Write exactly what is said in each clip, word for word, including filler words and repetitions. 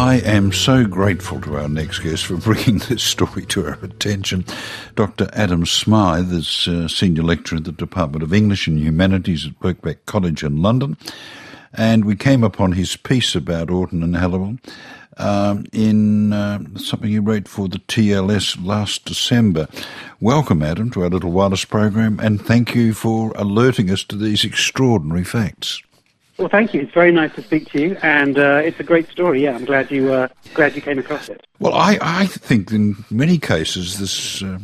I am so grateful to our next guest for bringing this story to our attention. Doctor Adam Smythe is uh, Senior Lecturer in the Department of English and Humanities at Birkbeck College in London, and we came upon his piece about Orton and Halliwell um, in uh, something he wrote for the T L S last December. Welcome, Adam, to our Little Wireless program, and thank you for alerting us to these extraordinary facts. Well, thank you. It's very nice to speak to you, and uh, it's a great story. Yeah, I'm glad you uh, glad you came across it. Well, I, I think in many cases this, uh,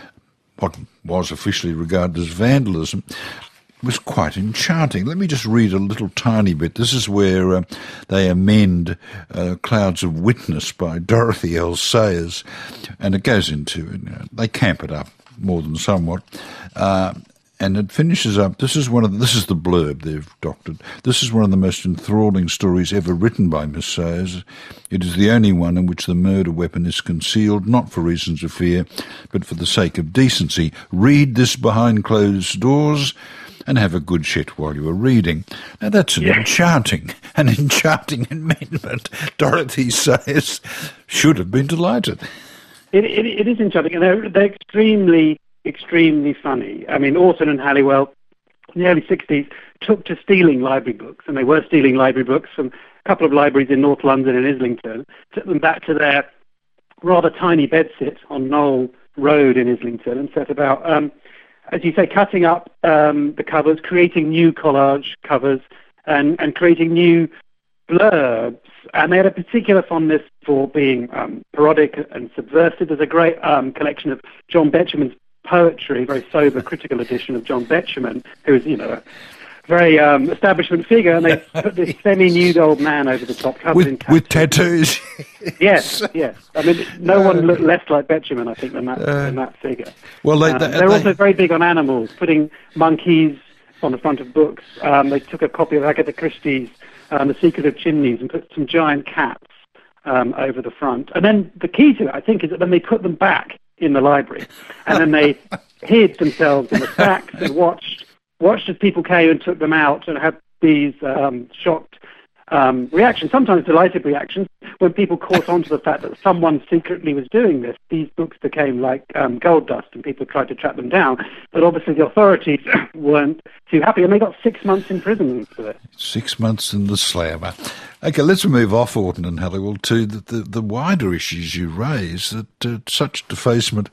what was officially regarded as vandalism, was quite enchanting. Let me just read a little tiny bit. This is where uh, they amend uh, Clouds of Witness by Dorothy L. Sayers, and it goes into, you know, they camp it up more than somewhat. Uh, And it finishes up, this is one of the, this is the blurb they've doctored. This is one of the most enthralling stories ever written by Miss Sayers. It is the only one in which the murder weapon is concealed, not for reasons of fear, but for the sake of decency. Read this behind closed doors and have a good shit while you are reading. Now that's an yeah. enchanting, an enchanting amendment. Dorothy Sayers should have been delighted. It, it, it is enchanting, and they're, they're extremely... extremely funny. I mean, Orton and Halliwell in the early sixties took to stealing library books, and they were stealing library books from a couple of libraries in North London and Islington, took them back to their rather tiny bedsit on Knoll Road in Islington, and set about, um, as you say, cutting up um, the covers, creating new collage covers, and, and creating new blurbs. And they had a particular fondness for being um, parodic and subversive. There's a great um, collection of John Betjeman's poetry, very sober, critical edition of John Betjeman, who is, you know, a very um, establishment figure, and they put this semi-nude old man over the top, covered with, in tattoos. With tattoos. Yes, yes. I mean, no one looked less like Betjeman, I think, than that, uh, than that figure. Well, they, um, they, they're they, also very big on animals, putting monkeys on the front of books. Um, they took a copy of Agatha Christie's um, The Secret of Chimneys and put some giant cats um, over the front. And then the key to it, I think, is that then they put them back in the library, and then they hid themselves in the stacks and watched watched as people came and took them out, and had these um, shocked um, reactions, sometimes delighted reactions, when people caught on to the fact that someone secretly was doing this. These books became like um, gold dust, and people tried to track them down, but obviously the authorities weren't too happy, and they got six months in prison for it. Six months in the slammer. Okay, let's move off Orton and Halliwell to the, the, the wider issues you raise, that uh, such defacement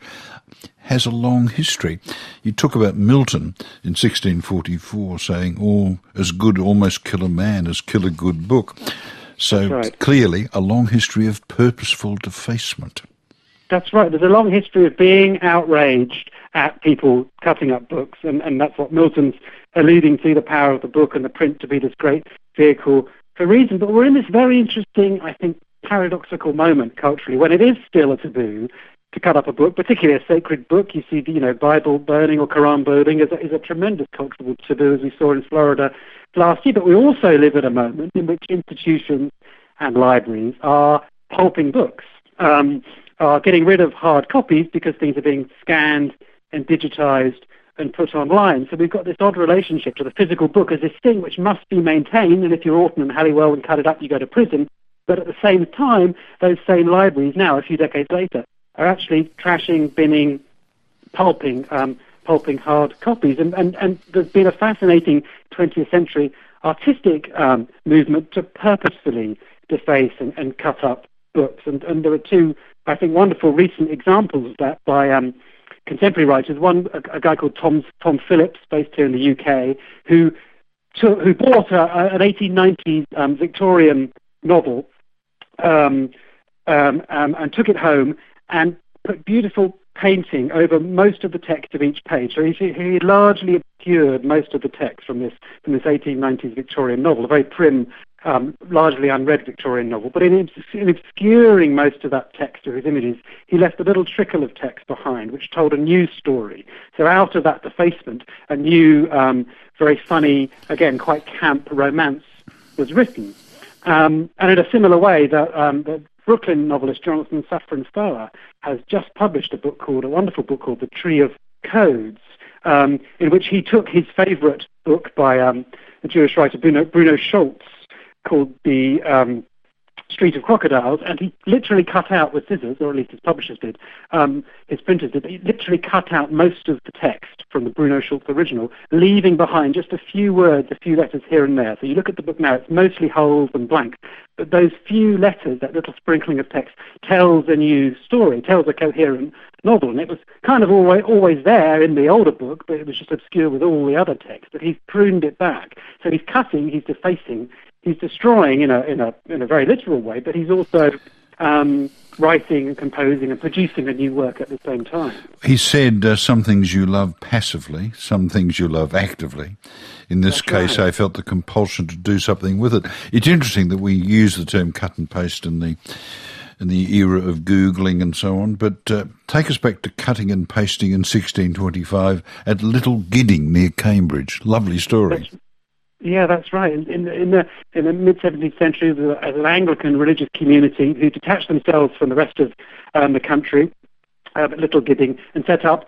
has a long history. You talk about Milton in sixteen forty-four saying, all as good almost kill a man as kill a good book. So right. Clearly a long history of purposeful defacement. That's right. There's a long history of being outraged at people cutting up books, and, and that's what Milton's alluding to, the power of the book and the print to be this great vehicle for reason. But we're in this very interesting, I think, paradoxical moment culturally, when it is still a taboo to cut up a book, particularly a sacred book. You see, the, you know, Bible burning or Quran burning is a, is a tremendous cultural taboo, as we saw in Florida last year. But we also live at a moment in which institutions and libraries are pulping books, um, are getting rid of hard copies because things are being scanned and digitized and put online. So we've got this odd relationship to the physical book as this thing which must be maintained, and if you're Orton and Halliwell and cut it up, you go to prison. But at the same time, those same libraries now, a few decades later, are actually trashing, binning, pulping, um, pulping hard copies. And, and, and there's been a fascinating twentieth century artistic um, movement to purposefully deface and, and cut up books. And, and there are two, I think, wonderful recent examples of that by um, contemporary writers. One, a, a guy called Tom, Tom Phillips, based here in the U K, who, took, who bought a, a, an eighteen nineties um, Victorian novel um, um, um, and took it home and put beautiful painting over most of the text of each page. So he, he largely obscured most of the text from this from this eighteen nineties Victorian novel, a very prim, um, largely unread Victorian novel. But in, in obscuring most of that text of his images, he left a little trickle of text behind, which told a new story. So out of that defacement, a new, um, very funny, again, quite camp romance was written. Um, and in a similar way, that um, the Brooklyn novelist Jonathan Safran Foer has just published a book called, a wonderful book called The Tree of Codes, um, in which he took his favourite book by um, the Jewish writer Bruno, Bruno Schultz, called the um, Street of Crocodiles, and he literally cut out with scissors, or at least his publishers did, um, his printers did, he literally cut out most of the text from the Bruno Schulz original, leaving behind just a few words, a few letters here and there. So you look at the book now, it's mostly holes and blank, but those few letters, that little sprinkling of text, tells a new story, tells a coherent novel, and it was kind of always, always there in the older book, but it was just obscure with all the other text, but he's pruned it back. So he's cutting, he's defacing, he's destroying in a in a in a very literal way, but he's also um, writing and composing and producing a new work at the same time. He said uh, some things you love passively, some things you love actively. In this That's case, right. I felt the compulsion to do something with it. It's interesting that we use the term cut and paste in the in the era of Googling and so on, but uh, take us back to cutting and pasting in sixteen twenty-five at Little Gidding near Cambridge. Lovely story. That's, yeah, that's right. In, in, in the in the mid-seventeenth century, there was an Anglican religious community who detached themselves from the rest of um, the country uh, at Little Gidding and set up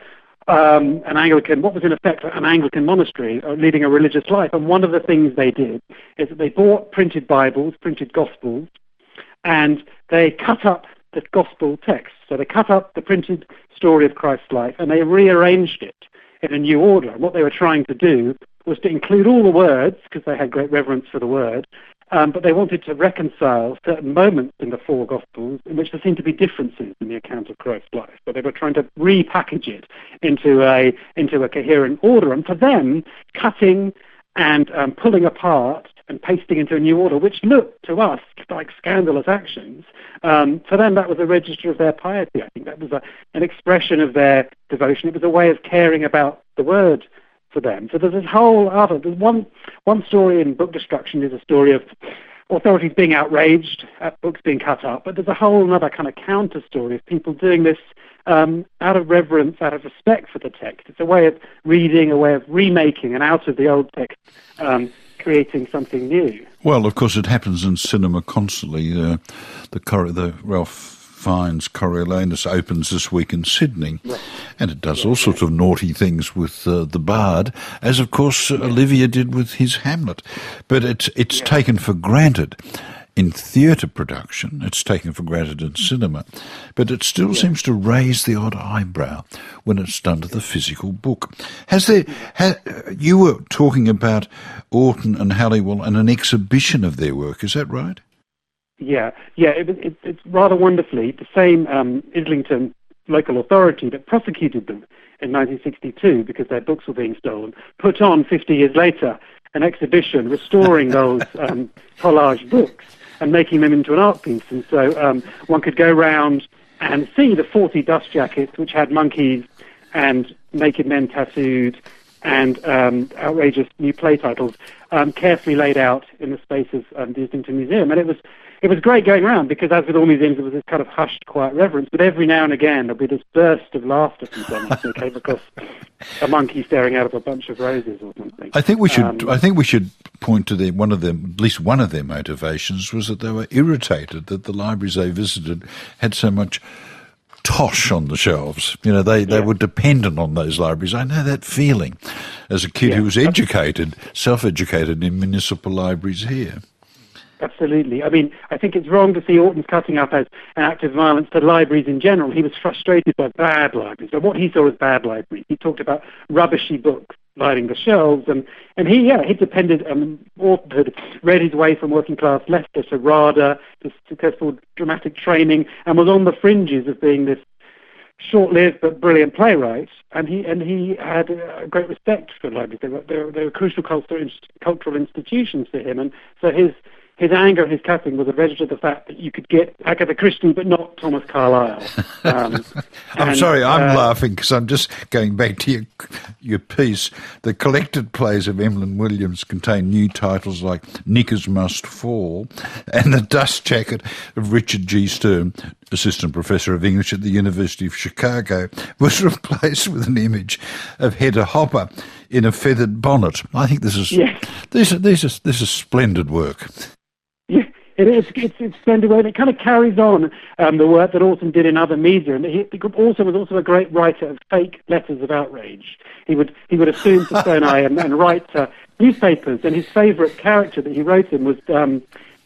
um, an Anglican, what was in effect an Anglican monastery, uh, leading a religious life. And one of the things they did is that they bought printed Bibles, printed Gospels, and they cut up the Gospel text. So they cut up the printed story of Christ's life and they rearranged it in a new order. And what they were trying to do was to include all the words, because they had great reverence for the word, um, but they wanted to reconcile certain moments in the four Gospels in which there seemed to be differences in the account of Christ's life. So they were trying to repackage it into a into a coherent order. And for them, cutting and um, pulling apart and pasting into a new order, which looked to us like scandalous actions, um, for them that was a register of their piety. I think that was a, an expression of their devotion. It was a way of caring about the word for them. So there's this whole other, there's one, one story in Book Destruction is a story of authorities being outraged at books being cut up, but there's a whole other kind of counter story of people doing this um, out of reverence, out of respect for the text. It's a way of reading, a way of remaking, and out of the old text, um, creating something new. Well, of course, it happens in cinema constantly. Uh, the, Cor- the Ralph Fiennes Coriolanus opens this week in Sydney, right. and it does all sorts of naughty things with uh, the Bard, as of course uh, yeah. Olivia did with his Hamlet. But it's it's yeah. taken for granted in theatre production, it's taken for granted in cinema, but it still yeah. seems to raise the odd eyebrow when it's done to the physical book. Has there? Ha, you were talking about Orton and Halliwell and an exhibition of their work, is that right? Yeah, yeah, it, it, it's rather wonderfully the same um, Islington local authority that prosecuted them in nineteen sixty-two because their books were being stolen, put on fifty years later an exhibition restoring those um, collage books and making them into an art piece. And so um, one could go round and see the forty dust jackets which had monkeys and naked men tattooed and um, outrageous new play titles um, carefully laid out in the space of um, the Islington Museum. And it was It was great going around because, as with all museums, there was this kind of hushed, quiet reverence. But every now and again, there'll be this burst of laughter from someone who came across a monkey staring out of a bunch of roses or something. I think we should. Um, I think we should point to their one of them. At least one of their motivations was that they were irritated that the libraries they visited had so much tosh on the shelves. You know, they, they yeah. were dependent on those libraries. I know that feeling as a kid yeah. who was educated, self-educated in municipal libraries here. Absolutely. I mean, I think it's wrong to see Orton cutting up as an act of violence to libraries in general. He was frustrated by bad libraries, but what he saw as bad libraries. He talked about rubbishy books lining the shelves, and, and he, yeah, he depended, um, Orton had read his way from working-class Leicester to RADA, to successful dramatic training, and was on the fringes of being this short-lived but brilliant playwright, and he and he had uh, great respect for libraries. They were, they were, they were crucial cultural, cultural institutions to him, and so his His anger, his cutting, was a register of the fact that you could get Agatha Christie, but not Thomas Carlyle. Um, I'm and, sorry, I'm uh, laughing because I'm just going back to your your piece. The collected plays of Emlyn Williams contain new titles like Knickers Must Fall and The Dust Jacket of Richard G. Stern, assistant professor of English at the University of Chicago, was replaced with an image of Hedda Hopper in a feathered bonnet. I think this is yes. this, this is this is splendid work. Yeah, it is. It's, it's splendid work. It kind of carries on um, the work that Orton did in other media. And he also was also a great writer of fake letters of outrage. He would he would assume persona and, and write uh, newspapers. And his favourite character that he wrote in was um,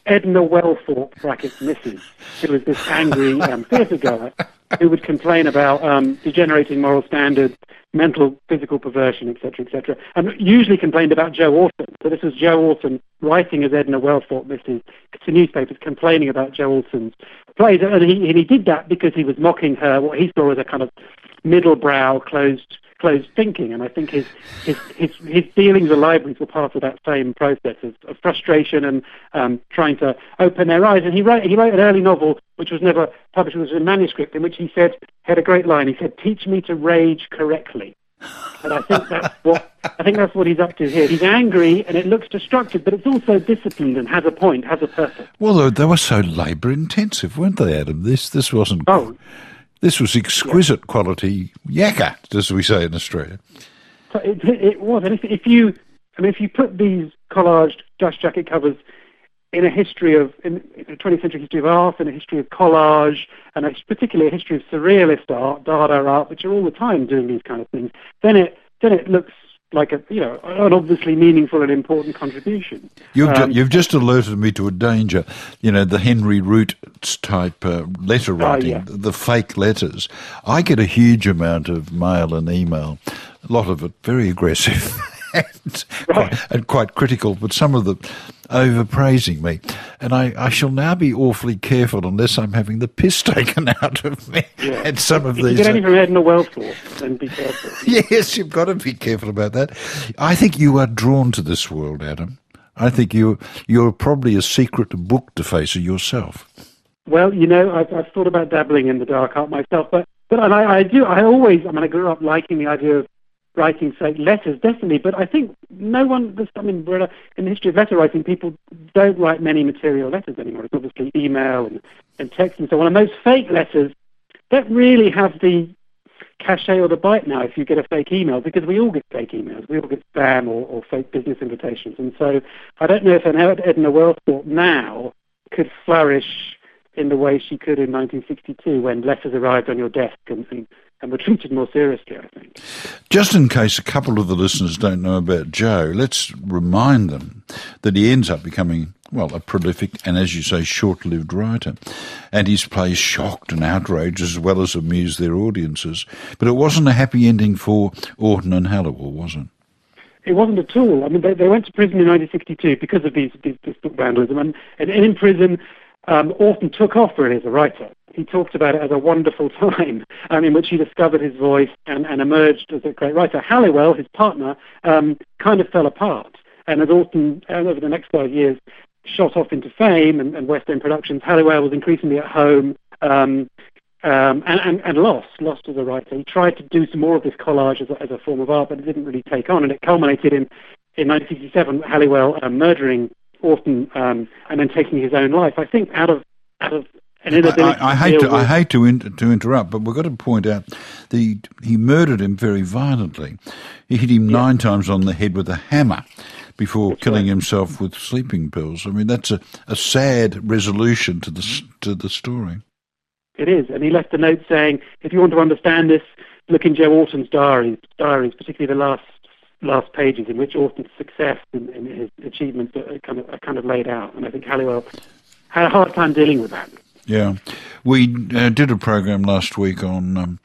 Edna Wellthorpe, brackets Missus, who was this angry um, theatre goer who would complain about um, degenerating moral standards, mental, physical perversion, et cetera, et cetera, and usually complained about Joe Orton. So this was Joe Orton writing as Edna Wellthorpe, Missus to newspapers, complaining about Joe Orton's plays, and he, and he did that because he was mocking her, what he saw as a kind of middle-brow, closed closed thinking, and I think his his his, his dealings with libraries were part of that same process of, of frustration and um, trying to open their eyes. And he wrote he wrote an early novel which was never published, it was a manuscript, in which he said, had a great line. He said, "Teach me to rage correctly." And I think that's what I think that's what he's up to here. He's angry, and it looks destructive, but it's also disciplined and has a point, has a purpose. Well, they were so labour intensive, weren't they, Adam? This this wasn't. Oh. This was exquisite yeah. quality yakka, as we say in Australia. So it, it was, and if, if you, I mean, if you put these collaged dust jacket covers in a history of, in, in a twentieth century history of art, and a history of collage, and a, particularly a history of surrealist art, Dada art, which are all the time doing these kind of things, then it then it looks like a, you know, an obviously meaningful and important contribution. You've, um, ju- you've just alerted me to a danger. You know, the Henry Root type uh, letter writing, uh, yeah. the fake letters. I get a huge amount of mail and email, a lot of it very aggressive and, right. quite, and quite critical, but some of them overpraising me. And I, I shall now be awfully careful unless I'm having the piss taken out of me. Yeah. And some of if these. you get any from Edna Wellthorpe, then be careful. Yes, you've got to be careful about that. I think you are drawn to this world, Adam. I think you, you're probably a secret book defacer yourself. Well, you know, I've, I've thought about dabbling in the dark art myself, but, but and I, I do, I always, I mean, I grew up liking the idea of writing, say, letters, definitely, but I think no one, I mean, we're in the history of letter writing, people don't write many material letters anymore. It's obviously email and, and text and so on, and those fake letters don't really have the cachet or the bite now if you get a fake email, because we all get fake emails, we all get spam or, or fake business invitations, and so I don't know if an Edna Wellthorpe now could flourish in the way she could in nineteen sixty-two, when letters arrived on your desk and, and, and were treated more seriously, I think. Just in case a couple of the listeners don't know about Joe, let's remind them that he ends up becoming, well, a prolific and, as you say, short-lived writer. And his plays shocked and outraged as well as amused their audiences. But it wasn't a happy ending for Orton and Halliwell, was it? It wasn't at all. I mean, they, they went to prison in nineteen sixty-two because of these, these, this book vandalism. And, and in prison, um, Orton took off really as a writer. He talked about it as a wonderful time um, in which he discovered his voice and, and emerged as a great writer. Halliwell, his partner, um, kind of fell apart. And as Orton, uh, over the next five years, shot off into fame and, and West End productions, Halliwell was increasingly at home um, um, and, and, and lost, lost as a writer. He tried to do some more of this collage as a, as a form of art, but it didn't really take on. And it culminated in, in nineteen sixty-seven, Halliwell uh, murdering Orton um, and then taking his own life. I think out of out of an inability. I, I, I hate to, I hate to in, to interrupt, but we've got to point out that he, he murdered him very violently. He hit him yeah. nine times on the head with a hammer before that's killing right. himself with sleeping pills. I mean, that's a, a sad resolution to the to the story. It is, and he left a note saying, "If you want to understand this, look in Joe Orton's diaries, diaries, particularly the last." last pages in which Orton's success and, and his achievements are kind of are kind of laid out, and I think Halliwell had a hard time dealing with that. Yeah, we uh, did a program last week on um,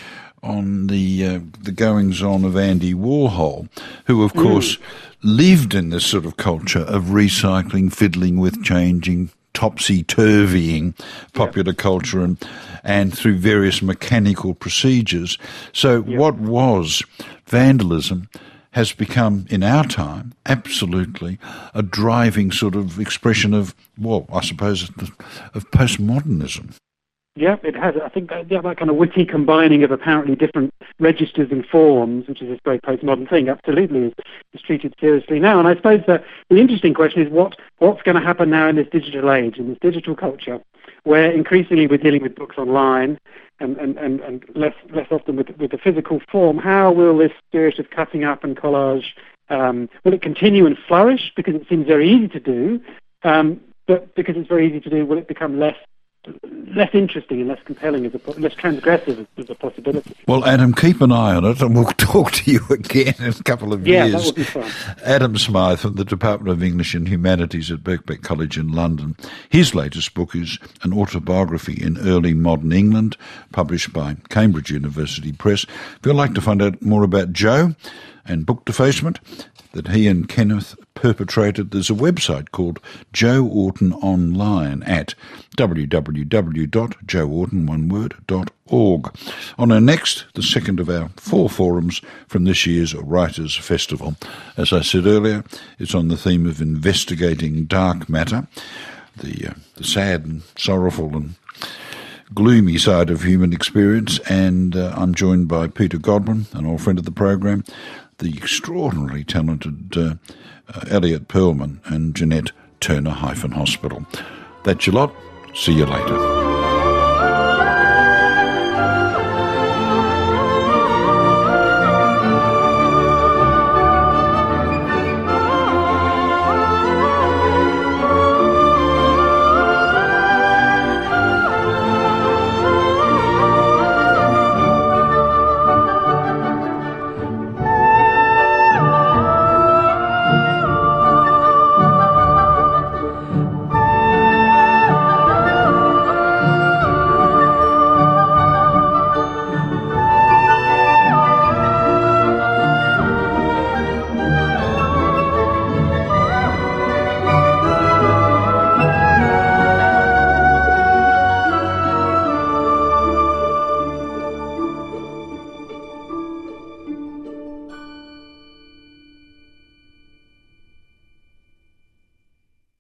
on the uh, the goings on of Andy Warhol, who of course mm. lived in this sort of culture of recycling, fiddling with, changing, topsy-turvying popular yeah. culture and and through various mechanical procedures. So yeah. what was vandalism has become, in our time, absolutely a driving sort of expression of, well, I suppose, of postmodernism. Yeah, it has. I think that, yeah, that kind of witty combining of apparently different registers and forms, which is this very postmodern thing, absolutely is, is treated seriously now. And I suppose the, the interesting question is what what's going to happen now in this digital age, in this digital culture, where increasingly we're dealing with books online and, and, and, and less less often with, with the physical form. How will this spirit of cutting up and collage, um, will it continue and flourish because it seems very easy to do, um, but because it's very easy to do, will it become less less interesting and less compelling, as a, less transgressive as a possibility. Well, Adam, keep an eye on it, and we'll talk to you again in a couple of yeah, years. Yeah, that would be fun. Adam Smythe from the Department of English and Humanities at Birkbeck College in London. His latest book is an autobiography in early modern England, published by Cambridge University Press. If you'd like to find out more about Joe and book defacement that he and Kenneth perpetrated, there's a website called Joe Orton Online at w w w dot joe orton one word dot org. On our next, the second of our four forums from this year's Writers' Festival. As I said earlier, it's on the theme of investigating dark matter, the, uh, the sad and sorrowful and gloomy side of human experience, and uh, I'm joined by Peter Godwin, an old friend of the program, the extraordinarily talented uh, uh, Elliot Perlman and Jeanette Turner-Hospital. That's your lot. See you later.